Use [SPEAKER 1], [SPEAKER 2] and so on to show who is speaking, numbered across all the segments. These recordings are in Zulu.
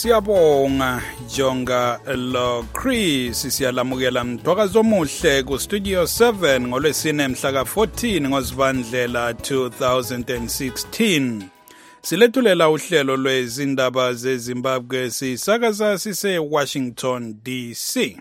[SPEAKER 1] Siyabonga Jonga lo Chris siyalamukela mthwakazo omuhle ku Studio 7 ngolwesine mhla ka14 ngoZibandlela 2016. Silethulela uhlelo lwezindaba zeZimbabwe sisakaza sise Washington DC.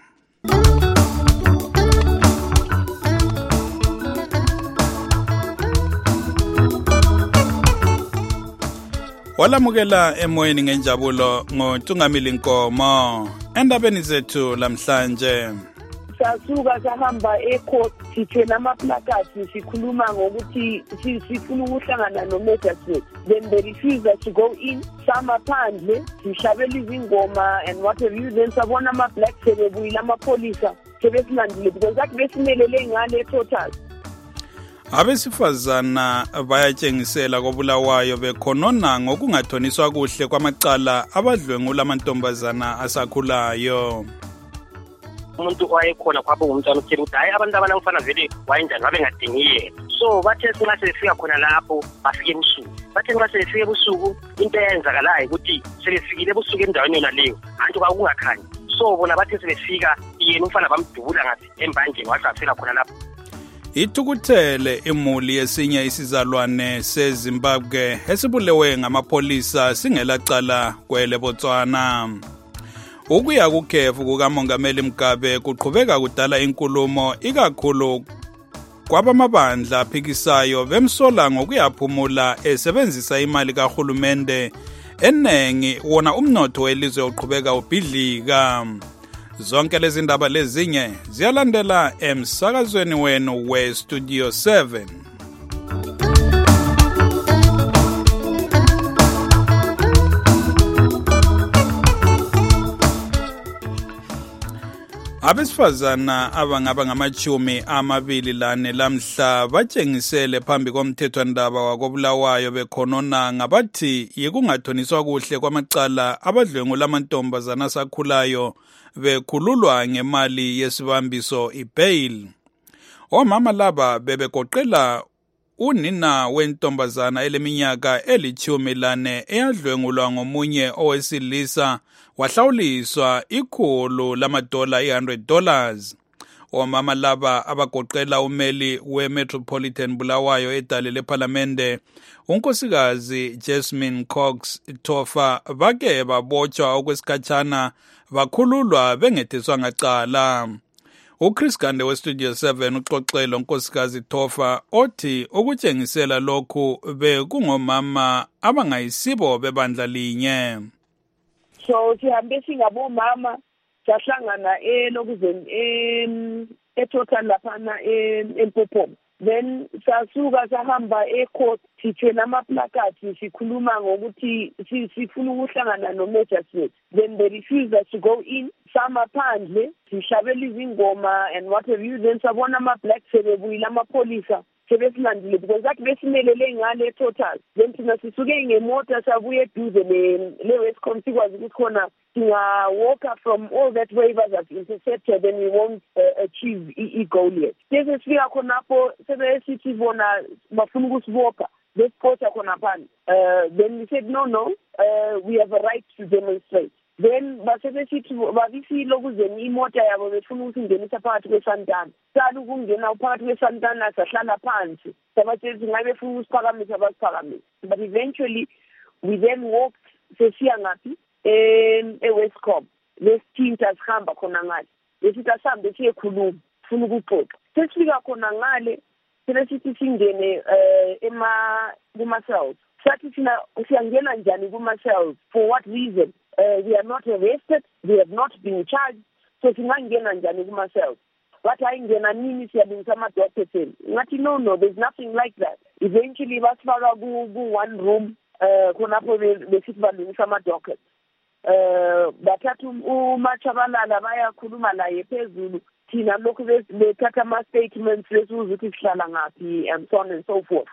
[SPEAKER 1] Walamukela emoyeni ngenjabulo ngoTungamili Nkomo endabeni zethu lamhlanje.
[SPEAKER 2] Sasuka sahamba ecourt sithela amaplakati sikhuluma ngokuthi sifuna ukuhlangana noMajor. Then they refused us to go in. Sama phandle sishabela izingoma and what have you, then sabona ama-black sebebuyile amapolisa sebesilandile because that besimelele ngale total.
[SPEAKER 1] Abesifazana bayatshengisela kobulawayo bekhonona ngokungathoniswa kuhle kwamacala abadlwengula amantombazana asakhulayo.
[SPEAKER 3] Umuntu owayekhona kwabo umntwana uthela ukuthi hayi abantu abanamfana vele wayenjani babe ngadingiye. So bathe sinxa sefika khona lapho bafike ebusuku. Bathe nxa sefike ebusuku into eyenzakalayo ukuthi sebefikile ebusuku endaweni yona leyo abantu kwakungakhanyi. So bona bathe sebefika yena umfana bamdubula ngathi embanjeni waqafela khona lapho.
[SPEAKER 1] Ithukuthele imuli yesinye isizalwane seZimbabwe esibulewe ngamapolisa singelacala kwele Botswana. Ukuya kukhefu kukaMongameli Mugabe kuqhubeka kudala inkulumo ikakhulu kwabamabandla aphikisayo bemsola ngokuyaphumula esebenzisa imali kahulumende enengi wona umnotho welizwe uqhubeka ubhidlika. Zonke lezi ndaba lezinye ziyalandela emsakazweni wenu we Studio 7. Abesifazana abangaba ngamachumi amabili lane lamhla batshengisele phambi komthethwandaba wakobulawayo bekhonona ngabathi yikungathoniswa kuhle kwamacala abadlwengula amantombazana asakhulayo bekhululwa ngemali yesibambiso ibail. Omama laba bebegoqela unina wentombazana eleminyaka eli14 eyadlwengulwa ngomunye owesilisa wahlawuliswa $100. Omama laba abagoqela umeli weMetropolitan Bulawayo edale leParlamente unkosikazi Jasmine Cox Tofa bake babotshwa okwesikhatshana bakhululwa bengethiswa ngacala. uChris Gande weStudio 7 uxoxela unkosikazi Tofa othi ukutshengisela lokhu bekungomama abangayisibo bebandla linye.
[SPEAKER 2] So sihambe singabomama sahlangana elokuzeni etotal laphana eMpophoma. Then sasuka sahamba ecourt sithela amaplakati sikhuluma ngokuthi sifuna ukuhlangana noMajor. Then they refused us to go in. Sama phandle sishabela izingoma and what have you, then sabona ama-black sebebuyile amapolisa sebesilandile because that besimelele ngale total. Then thina sisuke ngemota sabuye eduze le-Westcom sikwazi ukuthi khona singa-walker from all that waivers have intercepted and we won't achieve i-goal yet. Bese sifika khonapho sebesithi bona bafuna ukusibopha besipotha khona phana. Then we said no, we have a right to demonstrate. Then basebesithi babisi lokuzeni imota yabo befuna ukungenisa phakathi kweSantana. Sala ukungena phakathi kweSantana sahlala phansi. Sabathi ngabe befuna ukusiphakamisa basiphakamisa. But eventually we then walked sesiya ngapi eWestcom. Lesithinta sihamba khona ngale. Lesithi asambe siyekhuluma ufuna ukuxoxa. Sesifika khona ngale sebesithi singene kuma-cells. Sathi thina siyangena njani kuma-cells? For what reason? We are not arrested, we have not been charged, so singangena njani kuma-cells. Wathi ayingena nini siyalungisa ama-doctor. Ngathi no, there's nothing like that. Eventually basifaka ku-one room khonapho besithi balungisa ama-docket. Bathatha uMachabalala bayakhuluma laye phezulu thina lokhu bethatha ama-statements lesuze ukuthi sihlala ngaphi and so on and so forth.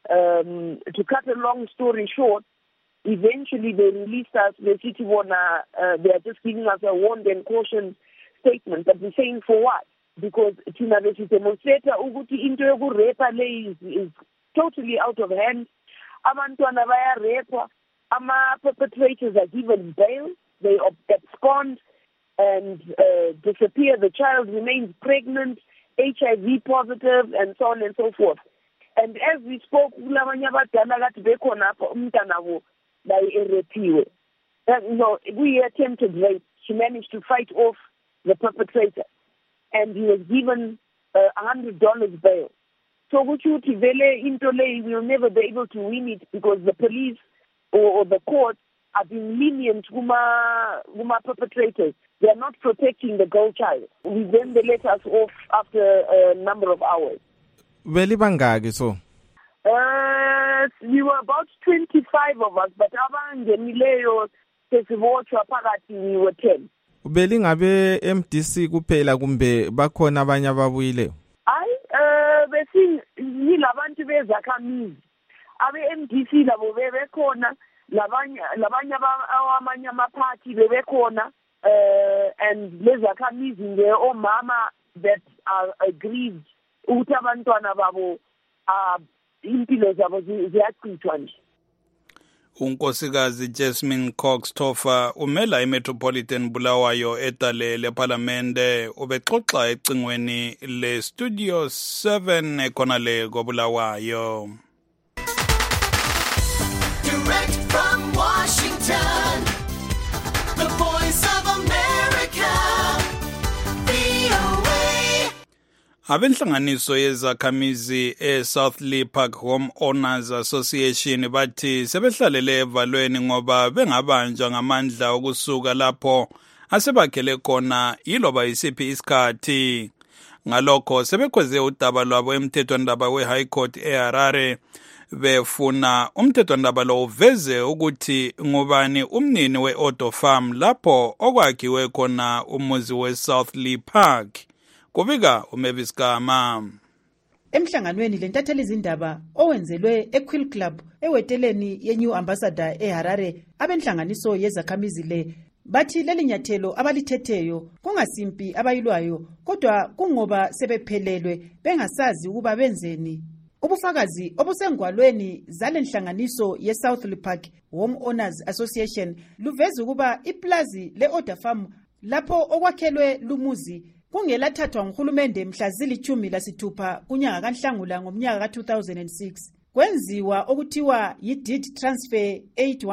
[SPEAKER 2] To cut a long story short, eventually they released us. The city wanna, they are just giving us a warned and caution statement. But we're saying for what? Because Tina Besi demonstrator ukuthi into yokurepa le is totally out of hand. Abantwana bayarepwa, ama perpetrators are given bail. they abscond and disappear. The child remains pregnant, HIV positive, and so on and so forth. And as we spoke, we attempted rape. She managed to fight off the perpetrator, and he was given $100 bail. So we will never be able to win it because the police or the court are being lenient with perpetrators. They are not protecting the girl child. Then they let us off after a number of hours.
[SPEAKER 4] Veli bangaki so?
[SPEAKER 2] We were about 25 of us, but abangenileyo sesibotshwa phakathi we were 10.
[SPEAKER 4] Ubeli ngabe MDC kuphela kumbe bakhona abanye ababuyile?
[SPEAKER 2] Labantu bezakhamizi abe-MDC labo bebekhona, labanye amanye amaphathi bebekhona, and lezakhamizi nje omama that are aggrieved ukuthi abantwana babo impilo zabo ziyachithwa nje.
[SPEAKER 1] Unkosikazi Jasmine Cox Toffa umela iMetropolitan Bulawayo etalele eParliamente ubexoxa ecingweni le Studio 7 ekhonale koBulawayo.
[SPEAKER 5] Direct from Washington, the Voice of America, VOA.
[SPEAKER 1] Abenhlanganiso yezakhamizi eSouth Lee Park Home Owners Association bathi sebehlalele evalweni ngoba bengabanjwa ngamandla okusuka lapho asebakhele khona yiloba isiphi isikhathi. Ngalokho sebekhweze udaba lwabo emthethwandaba weHigh Court eHarare befuna umthethwandaba lo uveze ukuthi ngubani umnini weOtto Farm lapho okwakhiwe khona umuzi weSouth Lee Park. Kubika uMavis Gama.
[SPEAKER 6] Emhlanganweni lentatheli izindaba owenzelwe eQuill Club eweteleni yeNew Ambassador eHarare, abenhlanganiso yezakhamizi le bathi lelinyathelo abalithetheyo kungasimpi abayilwayo kodwa kungoba sebephelelwe bengasazi ukuba benzeni. Ubufakazi obusengwalweni zalenhlanganiso yeSouth Lee Park Home Owners Association luveza ukuba iplazi leOtto Farm lapho okwakhelwe lumuzi kungelathathwa nguhulumende mhla zili-16 kunyanga kaNhlangula ngomnyaka ka-2006. Kwenziwa okuthiwa yi-Deed Transfer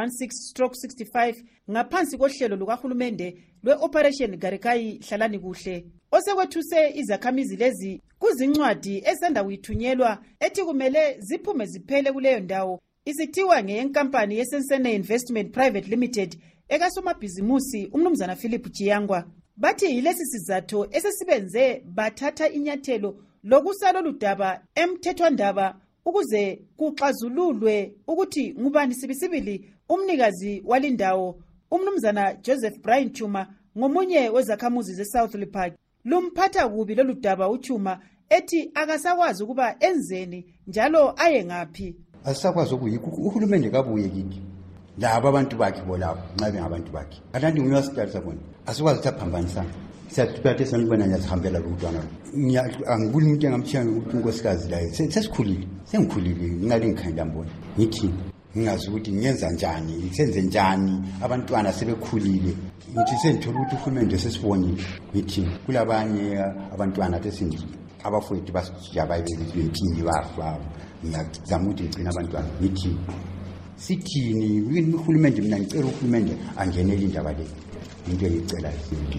[SPEAKER 6] 816/65 ngaphansi kohlelo lukahulumende lwe-Operation Garikayi Hlalani Kuhle. Osekwethuse izakhamizi lezi kuzincwadi esanda kuyithunyelwa ethi kumele ziphume ziphele kuleyo ndawo isithiwa ngeyenkampani yeSensene Investment Private Limited ekasomabhizimusi umnumzana Philip Chiyangwa. Bathi yilesi sizatho esesibenze bathatha inyathelo lokusala ludaba emthethwandaba ukuze kuxazululwe ukuthi ngubani sibisibili umnikazi walindawo. Umnumzana Joseph Brian Chuma ngomunye wezakhamuzi zeSouth Lee Park lumphatha kubi lolu daba uChuma ethi akasakwazi ukuba enzeni njalo aye ngaphi.
[SPEAKER 7] Asakwazi ukuyikho uhulumende kabuye kithi laba abantu bakhe bolabo nxa bengabantu bakhe akanti ngiyasiqalisa bona asikwazi ukuphambanisan siyathatha sanibona nyasihambela lutwana angibuli umuntu engamthiya ukuthi unkosikazi la sengikhulile ngingalingikhanda mbona ngithi ngingazi ukuthi ngiyenza njani senze njani abantwana sebekhulile ngithi sengithola ukuthi uhulumende sesibonile ngithi kulabanye abantwana tesindi abafowethu basijabaye bezempini bafa ngiyazama ukuthi ngicina abantwana ngithi sithini uhulumende mina ngicela uhulumende angenele indaba le into eyicela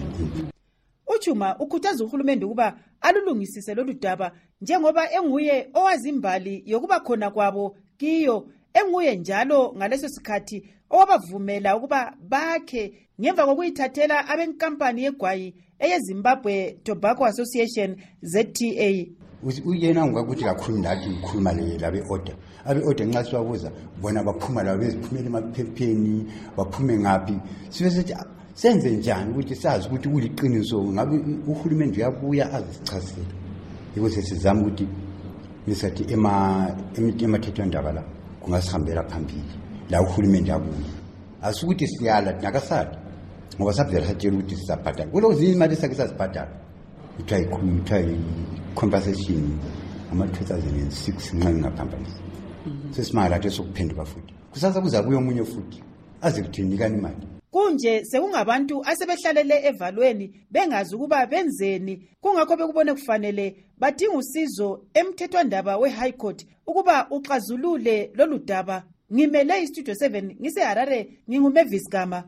[SPEAKER 6] uChuma ukhuthaza uhulumende ukuba alulungisise lolu daba njengoba enguye owazimbali yokuba khona kwabo kiyo, enguye njalo ngaleso sikhathi owabavumela ukuba bakhe ngemva kokuyithathela abenkampani yegwayi eyeZimbabwe Tobacco Association ZTA.
[SPEAKER 7] Uyena ungakuthi kakhulu ndathi ukhuluma labe order abe-order nxa siwabuza bona baphuma labo beziphumela emaphepheni baphume ngaphi sibesethi senze njani ukuthi sazi ukuthi kuliqiniso ngabe uhulumende uyabuya azisichazele ukuze sizame ukuthi ngisathi emathethwandaba la kungasihambela phambili la uhulumende abuye asikuthi siyala nakasala ngoba sabuzela satshela ukuthi sizabhadala kulo zimali sakhe sazibhadala ithiwa compensation ama-2006 nxa ngingaphambanisa sesimala lathi sokuphenduka futhi kusasa kuzabuya omunye futhi aze kuthi nikani imali
[SPEAKER 6] kunje sekungabantu asebehlalele evalweni bengazi ukuba benzeni, kungakho bekubone kufanele badinga usizo emthethwandaba we-High Court ukuba uxazulule lolu daba. Ngimele iStudio 7 ngiseHarare, nginguMavis Gama.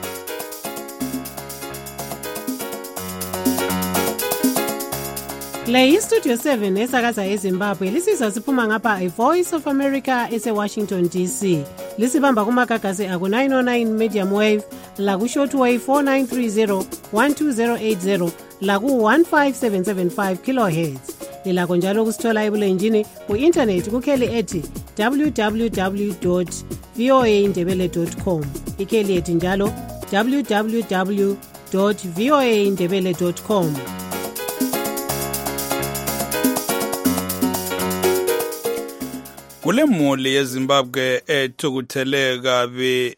[SPEAKER 8] Le iStudio 7 esakaza eZimbabwe lisizwa siphuma ngapha iVoice of America eseWashington DC. Lisibamba kumagagasi aku 909 medium wave, laku shortwave 4930 12080, laku 15775 kilohertz. Lilakho njalo kusithola ebulenjini ku-internet kukheli ethi www.voaindebele.com. Ikheli ethi njalo www.voaindebele.com.
[SPEAKER 1] Kule muli yeZimbabwe ethukutheleka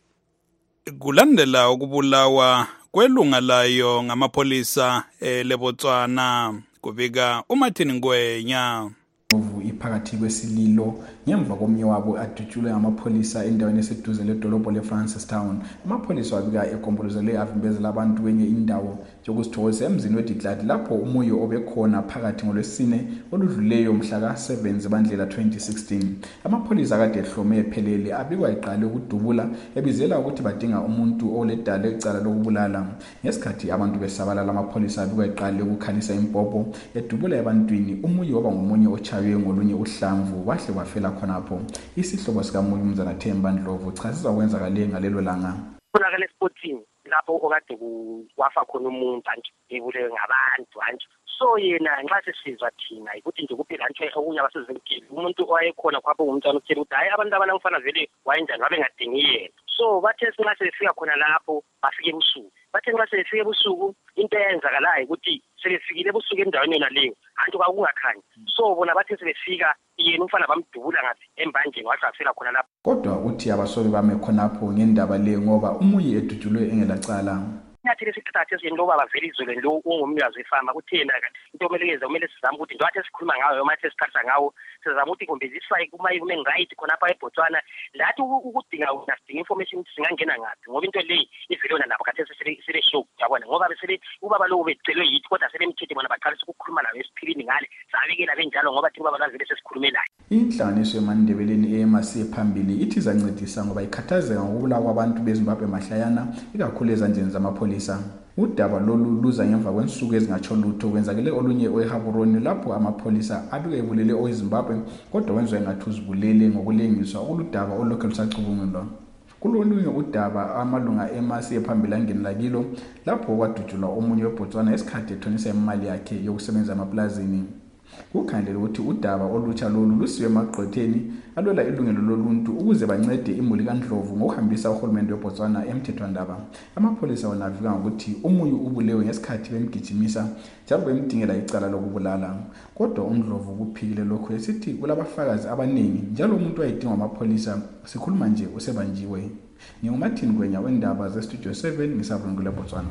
[SPEAKER 1] kulandela ukubulawa kwelunga layo ngamapolisa leBotswana, kubika uMartin Ngwenya.
[SPEAKER 9] Iphakathi kwesililo ngemva komnye wabo adutshulwe ngamapolisa endaweni eseduze ledolobho leFrancistown. Amapolisa wabika egombolozele avimbezela abantu kwenye indawo yokusithokoza emzini weDiklad lapho umuyo obekhona phakathi ngolwesine oludluleyo mhla ka-7 zibandlela 2016. Amapolisa kade ehlome ephelele abikwa iqale ukudubula ebizela ukuthi badinga umuntu oledala ecala lokubulala. Ngesikhathi abantu besabalala, amapolisa abikwa iqale ukukhalisa impopho edubula ebantwini. Umuyo waba ngomunye ochayiwe ngolunye uhlamvu wahle wafela khonapho. Isihlobo sikamuyi uMnumzana Themba Ndlovu chasisa okwenzakale ngalelo langa.
[SPEAKER 3] Kunakale esportini lapho okade wafa khona umuntu anje ebulewe ngabantu anje. So yena nxa sesizwa thina ukuthi nje kuphela nje okunye abasezimkile umuntu owayekhona kwapho umntwana uthela ukuthi hayi abantu abanamfana vele wayenjani babe ngadingi yena. So bathe sinxa sefika khona lapho bafike ebusuku. Bathe nxa sefika ebusuku into eyenzakalayo ukuthi sebefikile ebusuku endaweni yona leyo antu kwakungakhanyi. So bona bathe sebefika yena umfana bamdubula ngathi embanjeni wathi afela khona lapho.
[SPEAKER 9] Kodwa uthi abasobe bame khonapho ngendaba le ngoba umuyi edutshulwe engelacala.
[SPEAKER 3] Nyathele sikhathi esindoba bavelizwe lo ungumnikazi wefama kuthena into kumele sizame ukuthi njengoba sikhuluma ngayo manje sikhatha ngawo sizama ukuthi kumbeziswa kuma-human right khonapha eBotswana lathi ukudinga unasidinga information singangena ngaphi ngoba into le ivelona nabo kade sele show yabona ngoba besele ubaba lo becelwe yithi kodwa selemthethe bona baqalisa ukukhuluma nayo esiphilini ngale sabekela benjalo ngoba thi ubaba lazile sesikhulume naye.
[SPEAKER 9] Inhlanganiso eMandebeleni EMC phambili ithi zancedisa ngoba ikhathazeka ngokubulawa kwabantu beZimbabwe mahlayana ikakhulu ezandleni zamapolisa. Udaba lolu luza ngemva kwensuku ezingatsho lutho kwenzakele olunye eHaburoni lapho amapolisa abike ebulele oweZimbabwe kodwa wenziwa engathi uzibulele ngokulengiswa oludaba olokhu lusacubungulwa. Kulolunye udaba amalunga eMC phambili angenela kilo lapho kwadutshulwa omunye weBotswana esikhathi ethonisa imali yakhe yokusebenza emaplazini. Kukhangelelwe ukuthi udaba olutsha lolu lusiwe emagqwetheni alwela ilungelo loluntu ukuze bancede imuli kaNdlovu ngokuhambisa uhulumende weBotswana emthethwandaba. Amapolisa wona avika ngokuthi umuyi ubulewe ngesikhathi bemgijimisa njalo bemdingela icala lokubulala. Kodwa uNdlovu kuphikile lokho esithi kulabafakazi abaningi njalo umuntu wayedingwa amapolisa sikhuluma nje usebanjiwe. NginguMartin Ngwenya wendaba zeStudio 7 ngisavungula eBotswana.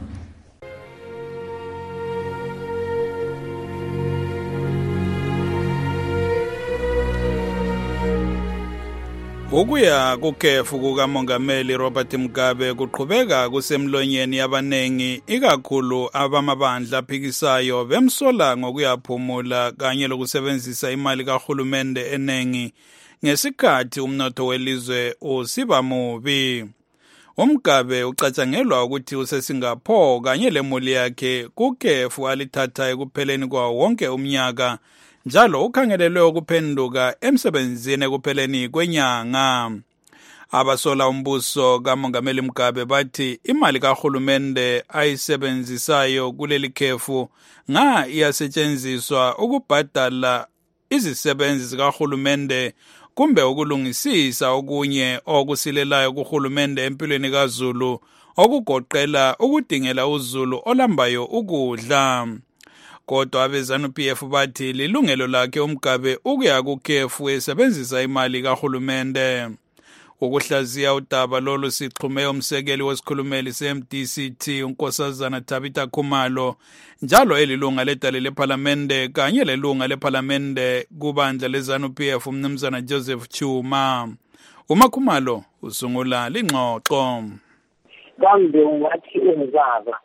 [SPEAKER 1] Ukuya kukhefu kukamongameli Robert Mugabe kuqhubeka kusemlonyeni yabanengi ikakhulu abamabandla aphikisayo bemsola ngokuyaphumula kanye lokusebenzisa imali kahulumende enengi ngesikhathi umnotho welizwe usiba mubi. UMugabe ucatshangelwa ukuthi useSingapore kanye lemuli yakhe kukhefu alithatha ekupheleni kwawo wonke umnyaka. Njalo ukhangelelwe ukuphenduka emsebenzini ekupheleni kwenyanga. Abasola umbuso kaMongameli Mugabe bathi imali kahulumende ayisebenzisayo kuleli khefu iyasetshenziswa ukubhadala izisebenzi zikahulumende kumbe ukulungisisa okunye okusilelayo kuhulumende empilweni kaZulu okugoqela ukudingela uZulu olambayo ukudla. Kodwa abeZANU-PF bathi lilungelo lakhe uMugabe ukuya kukhefu esebenzisa imali kahulumende. Ukuhlaziya udaba lolu sixhume umsekeli wesikhulumeli seMDCT uNkosazana Tabitha Khumalo njalo elilunga ledale leParlamente kanye lelunga leParlamente kubandla leZANU-PF uMnumzana Joseph Chuma. UMakhumalo usungula lingxoxo.
[SPEAKER 2] kambe wathi ubaba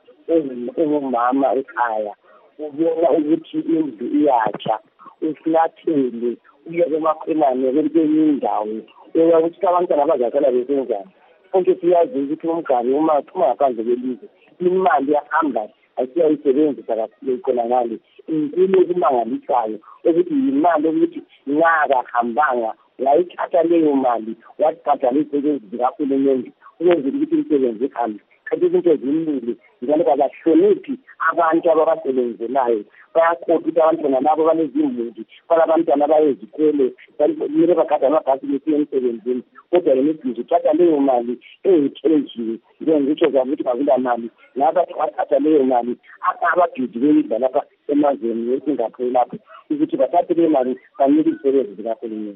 [SPEAKER 2] ungumama ekhaya ubona ukuthi indlu iyatsha usilathele uye emakhelane kwenye indawo ukuthi abantwana abazakala besenzani konke siyazi ukuthi umngane uma ngaphandle kwelizwe imali yahamba asiyayisebenzisa kakhulu ikhonakali inkulu okumangalisayo ukuthi imali ukuthi ngakahambanga wayithatha leyo mali wathatha izisebenzi zikahulumende ukwenzela ukuthi imisebenzi ihambe kanti izinto eziningi njalo kabahloniphi abantu ababasebenzelayo bayakhoda ukuthi abantwana labo banezimuli balabantwana bayezikole kumele bagade amabhasi besiye emsebenzini kodwa yemibhizi uthatha leyo mali eyithenjiwe njengitsho zabo ukuthi kakula mali ngabathi bathatha leyo mali ababhizi beyidla lapha emazweni eSingapore lapho ukuthi bathathe leyo mali banike izisebenzi zikahulumende.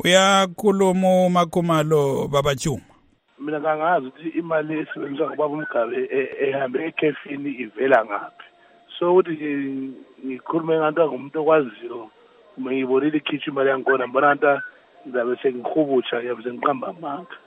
[SPEAKER 1] Uyakhuluma uMakhumalo Baba Chuma.
[SPEAKER 10] Mina kangazi ukuthi imali esebenziswa ngobaba uMgabe ehambe ekhefini ivela ngaphi. So ukuthi ngikhulume nganto ngumuntu okwaziyo uma ngibonile ikhitshi imali yankona mbona nta ngizabe sengihubutsha yabe sengiqamba amanga.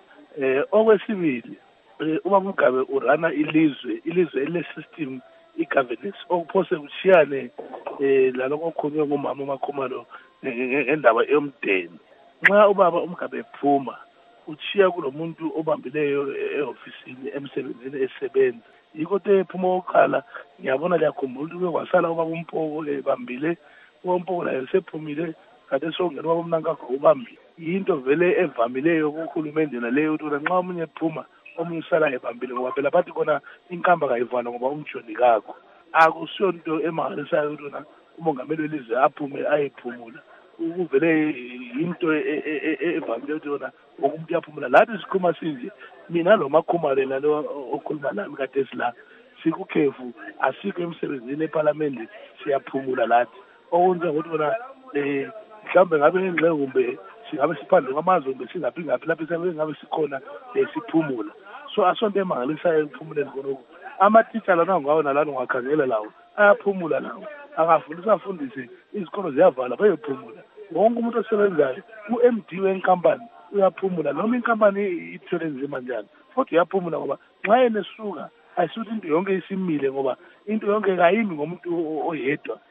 [SPEAKER 10] Okwesibili ubaba uMgabe urana ilizwe ele-system i-governance okuphose kuchiyane laloko okhulunywe ngumama uMakhumalo ngendaba yomdeni. Nxa ubaba uMgabe ephuma uchiya kulomuntu obambileyo eofisini emsebenzini esebenza yiko tephuma okhala ngiyabona liyakhumbula ukuthi kwasala ubaba uMpoko ebambile uMpoko laye sephumile kade songena ubaba uMnankakho ubambile into vele evamileyo kuhulumende naleyo ukuthi nxa umunye ephuma omunye usala ebambile ngoba phela bathi kona inkamba kayivala ngoba umjoni kakho akusiyo into emangalisayo ukuthi umongameli welizwe aphume ayephumula ukuvele into evamile ukuthi yona umuntu yaphumula lathi sikhuluma sinje mina lo Makhumalo lalo okhuluma nami kade sila sikukhefu asikho emsebenzini eParliament siyaphumula lathi okunze ukuthi bona mhlawumbe ngabe ngengxe kumbe singabe siphandle kwamazwe kumbe singaphi lapho ngabe sikhona siphumula so asonto emangalisayo ukuphumuleni konke ama-teacher lana ngawo nalalo ngakhangela lawo ayaphumula lawo angafundisa afundise izikolo ziyavala bayophumula wonke umuntu osebenzayo u-MD wenkampani uyaphumula noma inkampani ithwele nzima njani kodwa uyaphumula ngoba nxa enesuka ayisuthi into yonke isimile ngoba into yonke kayimi ngomuntu oyedwa.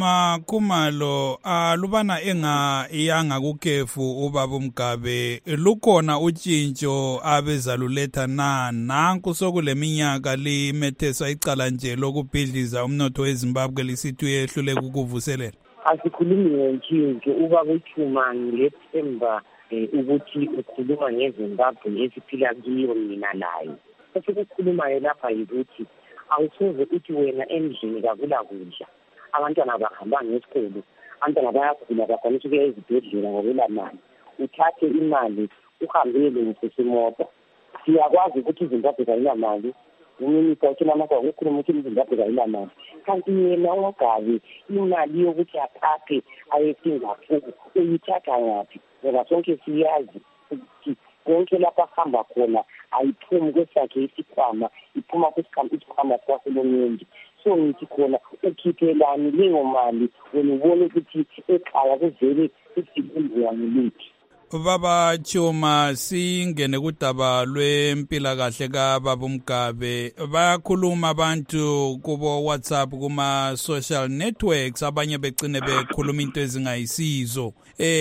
[SPEAKER 1] Makhumalo alubana engayanga kukhefu ubaba uMgabe lukhona utshintsho abezaluletha nanku sokuleminyaka limetheswa icala nje lokubhidliza umnotho weZimbabwe lisithi uyehluleka ukuvuselela.
[SPEAKER 2] Asikhulumi ngentshintsho ubaba uChuma ngilethemba ukuthi ukhuluma ngeZimbabwe esiphila kiyo mina layo. Esikukhulumayo lapha yikuthi awusoze uthi wena endlini kakula kudla abantwana bahamba ngesikolo abantwana bayagula bakwanisa ukuya ezibhedlela ngokwela mali uthathe imali uhambele ngesimoto siyakwazi ukuthi iZimbabwe kayinamali uminisa uthina amakwa ukukhuluma ukuthi iZimbabwe kayinamali kanti yena uMgabe imali yokuthi athathe ayeSingapore uyithatha ngaphi ngoba sonke siyazi ukuthi konke lapha ahamba khona ayiphumi kwesakhe isikhwama iphuma kwisikhwama sikahulumende so ngithi khona ukhiphelani leyo mali wena ubone ukuthi ekhaya kuvele isibunzwane lithi.
[SPEAKER 1] Baba Chuma singene kudaba lwempilakahle kaBaba uMgabe bayakhuluma abantu kubo WhatsApp kuma social networks abanye begcine bekhuluma into ezingayisizo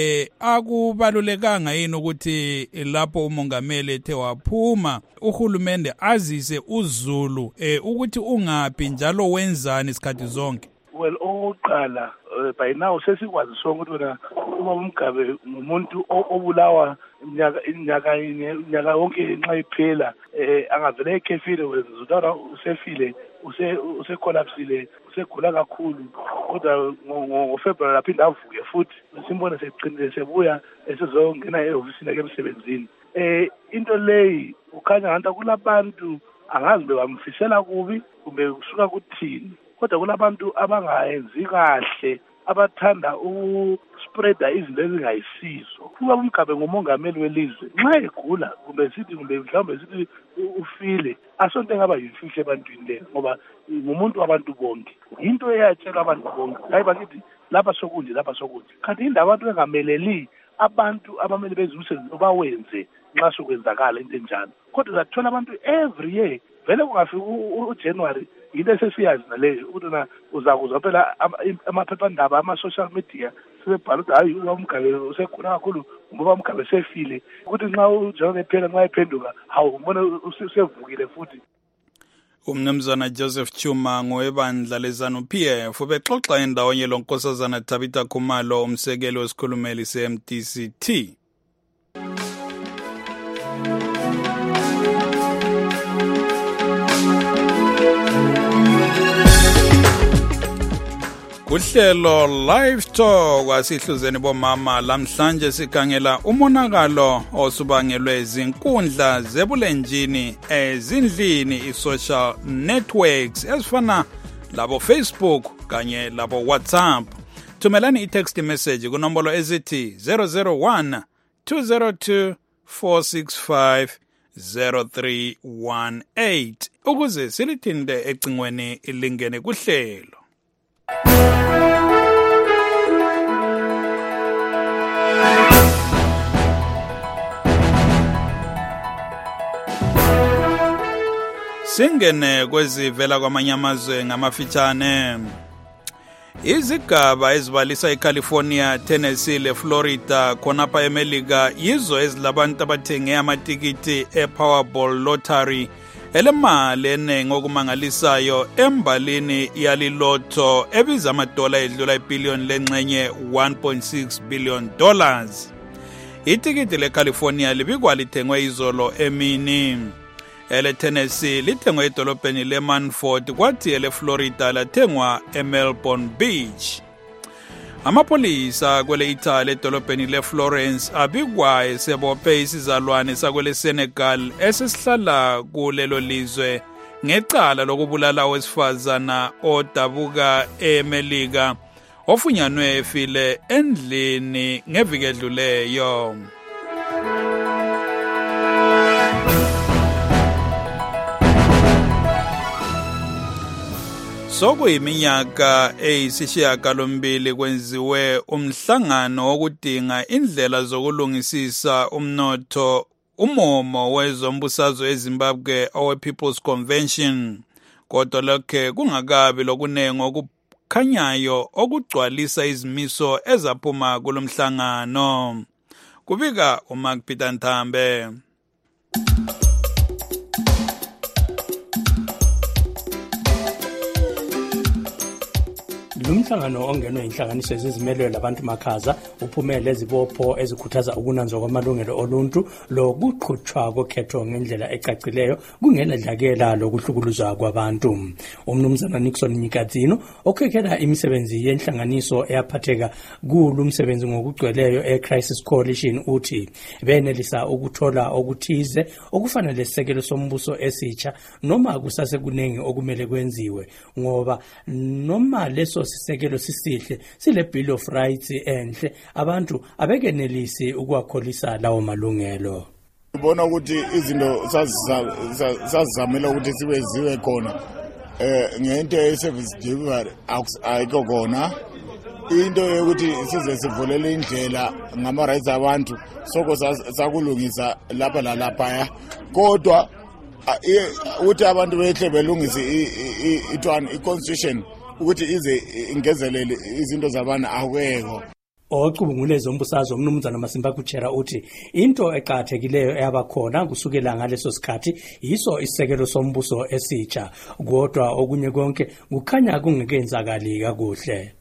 [SPEAKER 1] akubalulekanga yini ukuthi lapho umongameli ethe waphuma uhulumende azise uZulu ukuthi ungaphi njalo wenzani isikhathi zonke.
[SPEAKER 10] Well oqala by now sesikwazi sonke ukuthi wena ubaba uMgabe ngumuntu obulawa iminyaka yonke nxa iphela angavele ekhefile wezizutana usefile usekolapsile usegula kakhulu kodwa ngoFebruary aphinde avuke futhi simbone seqinile sebuya esezongena ehofisini yakhe emsebenzini. Into leyi ukhanya ngathi kulabantu angazi bebamfisela kubi kumbe kusuka kuthini kodwa kulabantu abangayenzi kahle abathanda ukuspreada izinto ezingayisizo. Ubaba uMgabe ngumongameli welizwe nxa egula kumbe mhlawumbe sithi ufile asonto engaba yimfihlo ebantwini leyo ngoba ngumuntu wabantu bonke into eyatshelwa abantu bonke hayi bakithi lapha sokunje kanti indaba abantu engameleli abantu abamele bezumsebenzi bawenze nxa sokwenzakala into enjalo kodwa uzathola abantu every year vele kungafika uJanuary into esesiyazi naleyo ukuthi na uzakuzwa phela amaphephandaba ama-social media sebebhala ukuthi hayi uMgabe usekhona kakhulu ngoba uMgabe sefile ukuthi nxa uJohn phela nxa ephenduka hawu umbona usevukile futhi.
[SPEAKER 1] Umnumzana Joseph Chuma ngowebandla leZANU-PF ubexoxa endawonye lonkosazana Tabitha Khumalo umsekeli wesikhulumeli se-MDCT. Kuhlelo Live Talk asihluzeni bomama lamhlanje sikhangela umonakalo osubangelwe izinkundla zebulenjini ezindlini i-social networks ezifana labo Facebook kanye labo WhatsApp. Thumelani i-text message kunombolo ezithi 001 202 465 0318 ukuze silithinte ecingweni ilingene kuhlelo. Singene kwezivela kwamanye amazwe ngamafitshane. Izigaba ezibalisa eCalifornia, Tennessee leFlorida khonapha eMelika yizo ezilabantu abathenge amatikiti ePowerball lottery elemali enengi okumangalisayo embalini yalilotho ebiza amadola edlula ibhiliyoni lengxenye $1.6 billion. Itikiti leCalifornia libikwa lithengwe izolo emini. Ele Tennessee lithengwe edolobheni leManford kwathi eleFlorida lathengwa eMelbourne Beach. Amapolisa kwele Italy edolobheni leFlorence abikwa esebophe isizalwane sakwele Senegal esesihlala kulelo lizwe ngecala lokubulala owesifazana odabuka eMelika ofunyanwe efile endlini ngeviki edluleyo. Sokuyiminyaka eyisishiyagalombili kwenziwe umhlangano wokudinga indlela zokulungisisa umnotho umomo wezombusazwe eZimbabwe owe People's Convention. Kodwa lokho kungakabi lokunengi okukhanyayo okugcwalisa izimiso ezaphuma kulomhlangano. Kubika uMark Peter Nthambe.
[SPEAKER 11] Lumhlangano ongenwe inhlanganiso ezizimelwe labantu makhaza uphumele ezibopho ezikhuthaza ukunanzwa kwamalungelo oluntu lokuqhutshwa kokhetho ngendlela ecacileyo kungeladlakela lokuhlukuluzwa kwabantu. Umnumzana Nixon Nyikadzino okhekhela imisebenzi yenhlanganiso eyaphatheka kulumsebenzi ngokugcweleyo eCrisis Coalition uthi benelisa ukuthola okuthize okufanele lesisekelo sombuso esitsha noma kusase kunengi okumele kwenziwe ngoba noma leso sisekelo sisihle sile Bill of Rights enhle abantu abekenelisi ukwakholisa lawo malungelo.
[SPEAKER 12] Ubona ukuthi izinto sazizamela ukuthi sibeziwe khona ngento ye-service delivery ayikho khona. Into yokuthi size sivulele indlela ngama-rights abantu soko sakulungisa lapha lalapha kodwa ukuthi abantu behle belungise i-constitution ukuthi ize ingezelele izinto zabantu akweko.
[SPEAKER 11] Ocubungule zombusazwe umnumzana Masimba Kuchera uthi into eqhathekileyo eyabakhona kusukela ngaleso sikhathi yiso isisekelo sombuso esitsha kodwa okunye konke kukhanya kungekenzakali kakuhle.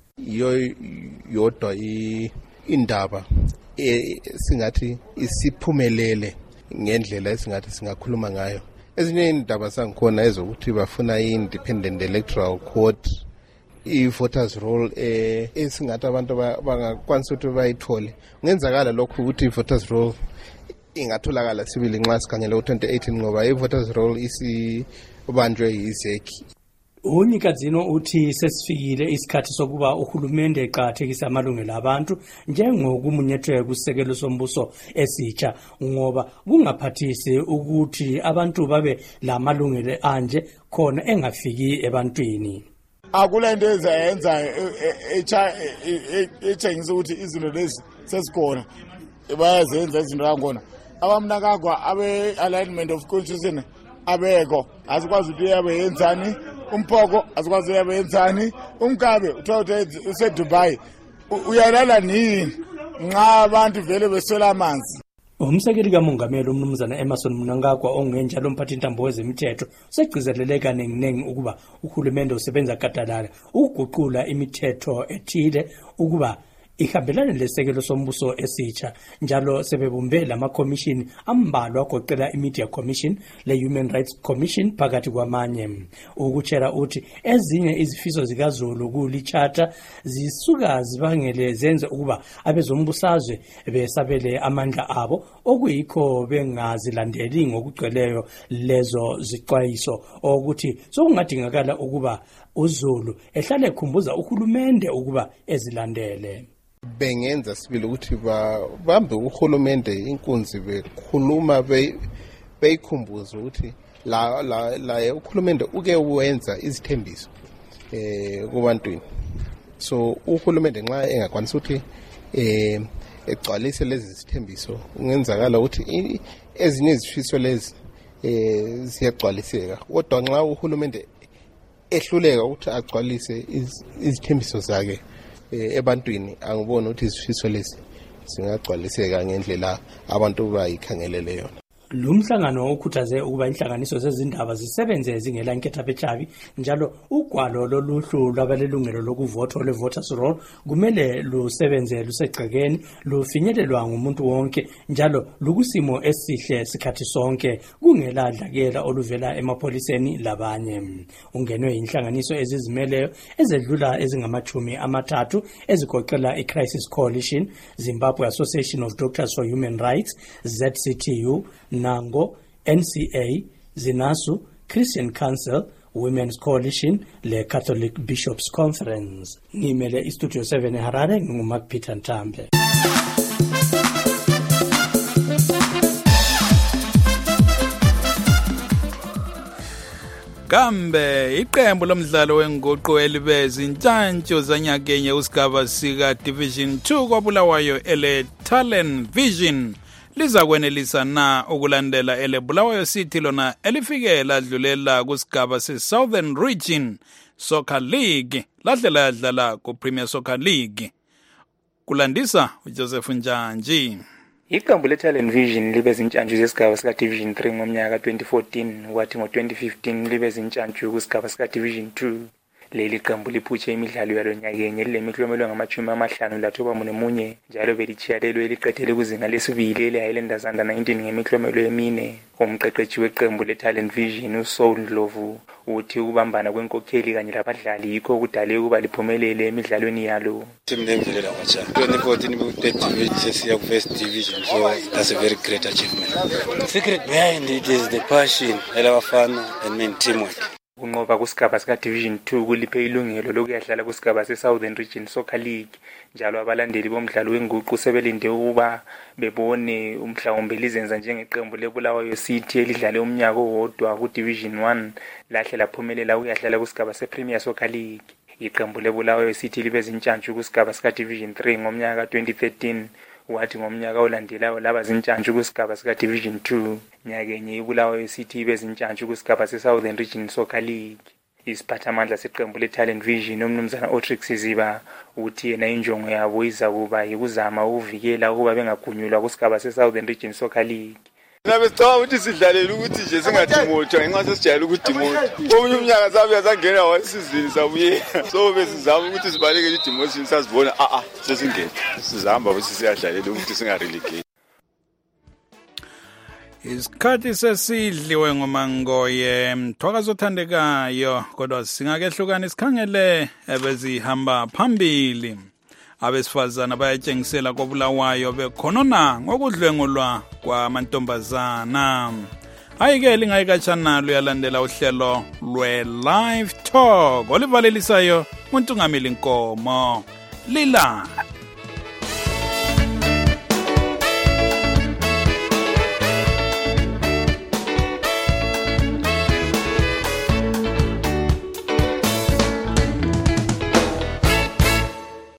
[SPEAKER 13] Yodwa indaba singathi isiphumelele ngendlela esingathi singakhuluma ngayo. Ezinye indaba sangikhona ezokuthi bafuna i-independent electoral court, i-voters roll esingathi abantu bangakwanisa ukuthi bayithole. Kungenzakala lokho ukuthi i-voters roll ingatholakala sibili nxa sikhangele u-2018 ngoba i-voters roll isibanjwe yizeki.
[SPEAKER 11] Unyikadzino uthi sesifikile isikhathi sokuba uhulumende eqhathekisa amalungelo abantu njengokumunyethwe kusekelo sombuso esitsha ngoba kungaphathisi ukuthi abantu babe la malungelo anje khona engafiki ebantwini.
[SPEAKER 12] Akulento ezayenza etshengisa ukuthi izinto lezi sesikhona bayazenza izinto kakhona. Abamnakagwa abe-alignment of constitution abekho asikwazi ukuthi uyabe yenzani umpoko asikwazi uyabe yenzani umkabe uthola ukuthi useDubai uyalala nini nxa abantu vele beswela amanzi.
[SPEAKER 11] Umsekeli kamongameli umnumzana Emerson Mnangagwa ongenjalo umphathintambo wezemithetho usegcizelele kanenginengi ukuba uhulumende usebenza gadalala ukuguqula imithetho ethile ukuba ihambelane lesekelo sombuso esitsha njalo sebebumbe lamakomishini ambalwa agoqela iMedia Commission le-Human Rights Commission phakathi kwamanye ukutshela uthi ezinye izifiso zikaZulu kulitshata zisuka zibangele zenze ukuba abezombusazwe besabele amandla abo okuyikho bengazilandeli ngokugcweleyo lezo zixwayiso ukuthi sokungadingakala ukuba uZulu ehlale ekhumbuza uhulumende ukuba ezilandele.
[SPEAKER 13] Bengenza sibili ukuthi bambe uhulumende inkunzi bekhuluma beyikhumbuza ukuthi la uhulumende uke wenza izithembiso kubantwini. So uhulumende nxa engakwanisa ukuthi egcwalise lezi zithembiso ungenzakala ukuthi ezinye izifiso lezi ziyagcwaliseka kodwa nxa uhulumende ehluleka ukuthi agcwalise izithembiso zakhe ebantwini angibona ukuthi izifiso lezi singagcwaliseka ngendlela abantu bayikhangelele yona.
[SPEAKER 11] Lumhlangano ukhuthaze ukuba inhlanganiso zezindaba zisebenze zingela nketha bechabi njalo ugwalo loluhlu lwabalelungelo lokuvota le-voters roll kumele lusebenze lusegcekeni lufinyelelwa ngumuntu wonke njalo lukusimo esihle sikhathi sonke kungela dlakela oluvela emapholiseni labanye. Ungenwe inhlanganiso ezizimeleyo ezedlula ezingama-30 ezigoqela i-Crisis Coalition, Zimbabwe Association of Doctors for Human Rights, ZCTU, Nango, NCA, Zinasu, Christian Council, Women's Coalition, le Catholic Bishops Conference. Ngimele iStudio 7 eHarare nguMark Peter Ntambe.
[SPEAKER 1] Kambe iqembu lomdlalo wenguqu elibeza intshantshu zanyakenye usigaba sika Division 2 kwaBulawayo ele Talent Vision liza kwenelisa na ukulandela ele Bulawayo City lona elifike ladlulela kusigaba se-Southern Region Soccer League ladlela yadlala ku-Premier Soccer League. Kulandisa uJoseph Njanji.
[SPEAKER 14] Iqembu le-Talent Vision libe zintshantshu zesigaba sika Division 3 ngomnyaka 2014 kwathi ngo-2015 libe zintshantshu kusigaba sika Division 2. Leli qembu liphutshe imidlalo yalo nyakenye lilemiklomelo ngama-41 njalo belithiyalelwe eliqedele kuzinga lesibili ele-Highlanders Under 19 ngemiklomelo emine. Umqeqeshi weqembu le-Talent Vision uSaul Ndlovu uthi ukubambana kwenkokheli kanye labadlali yikho okudale ukuba liphumelele emidlalweni yalo.
[SPEAKER 15] Team name Velela Wacha. 2014 we played division first division, so that's a very great achievement. The secret behind it is the passion, elabafana and main teamwork.
[SPEAKER 14] Unqoba kusigaba sika Division 2 kuliphe ilungelo lokuyadlala kusigaba se-Southern Region Soccer League njalo abalandeli bomdlalo wenguqu sebelinde ukuba bebone umhlawumbe lizenza njengeqembu leBulawayo City elidlale umnyaka owodwa ku-Division 1 lahle laphumelela ukuyadlala kusigaba se-Premier Soccer League. Iqembu leBulawayo City libe zintshantshu kusigaba sika Division 3 ngomnyaka 2013 wathi ngomnyaka olandelayo laba zintshantshu kusigaba sika Division 2 nyakenye iBulawayo City bezintshantshu kusigaba se-Southern Region Soccer League. Isiphathamandla seqembu le-Talent Vision umnumzana Otrix Ziba uthi yena injongo yabo iza kuba yikuzama ukuvikela ukuba bengagunyulwa kusigaba se-Southern Region Soccer League.
[SPEAKER 12] Nabesicabanga ukuthi sidlalele ukuthi nje singadimotshwa ngenxa sesijayele ukudimotshwa. Omunye umnyaka sabuya sangena wasizini sabuye. So besizama ukuthi sibalekele idemotion sasibona sesingena. Sizahamba bese siyadlalela ukuthi singarelegate.
[SPEAKER 1] Isikhathi sesidliwe ngomangoye mthwakazi othandekayo kodwa singakehlukana isikhangele ebezihamba phambili. Abesifazana bayatshengisela koBulawayo bekhonona ngokudlwengulwa kwamantombazana. Ayike lingayikatshana luyalandela uhlelo lwe-Live Talk olivalelisayo uNtungameli Nkomo. Lila